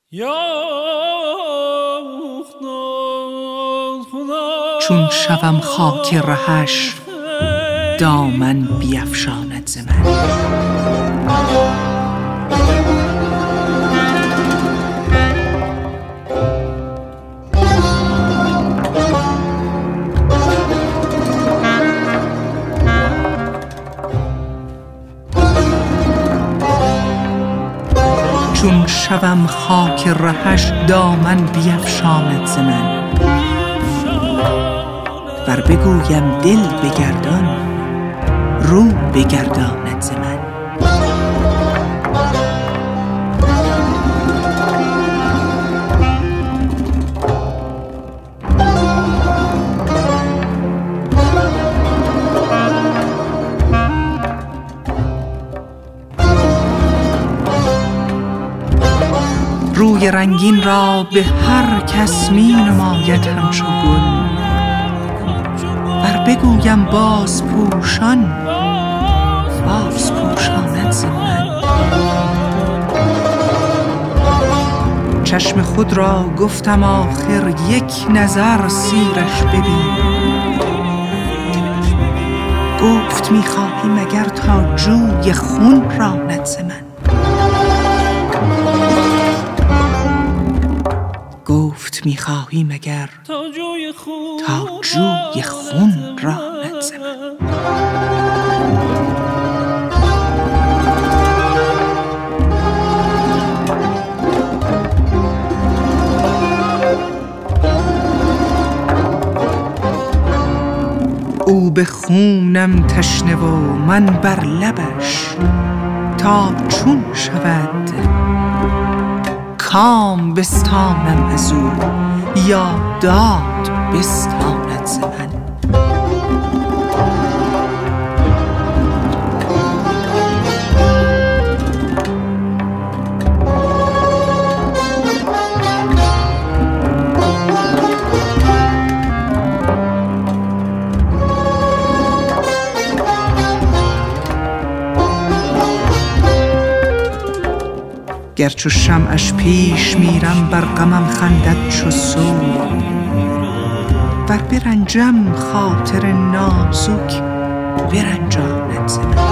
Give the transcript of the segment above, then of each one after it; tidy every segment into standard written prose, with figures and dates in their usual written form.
چون شوم خاک رهش دامن بیفشاند ز من. چون شوم خاک رهش دامن بیفشاند ز من. ور بگویم دل بگردان رو بگرداند ز من. روی رنگین را به هر کس می نماید همچو گل. ور بگویم باز پوشان باز پوشاند ز من. چشم خود را گفتم آخر یک نظر سیرش ببین. گفت میخواهی مگر تا جوی خون راند ز من. گفت میخواهی مگر تا جوی خون راند ز من. او به خونم تشنه و من بر لبش تا چون شود. کام بستانم از او یا داد بستاند ز من. گر چو شمعش پیش میرم بر غمم خندد چو صبح. ور برنجم خاطر نازک برنجاند ز من.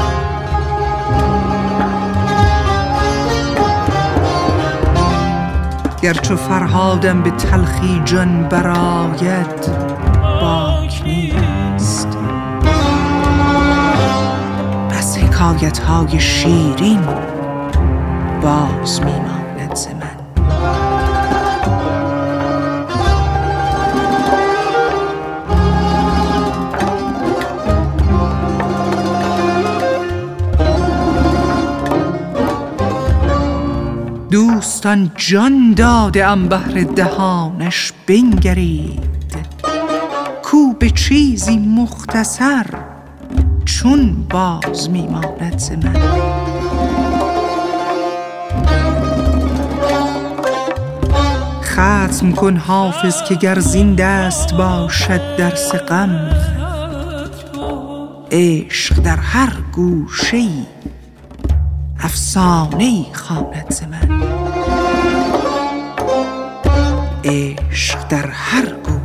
گر چو فرهادم به تلخی جان برآید باک نیست. بس حکایت‌های شیرین باز میماند ز من. دوستان جان داده ام بهر دهانش بنگرید. کو به چیزی مختصر چون باز میماند ز من. ختم کن حافظ که گر زین دست باشد درس غم. عشق در هر گوشه‌ای افسانه‌ای خواند ز من. عشق در هر گوشه‌ای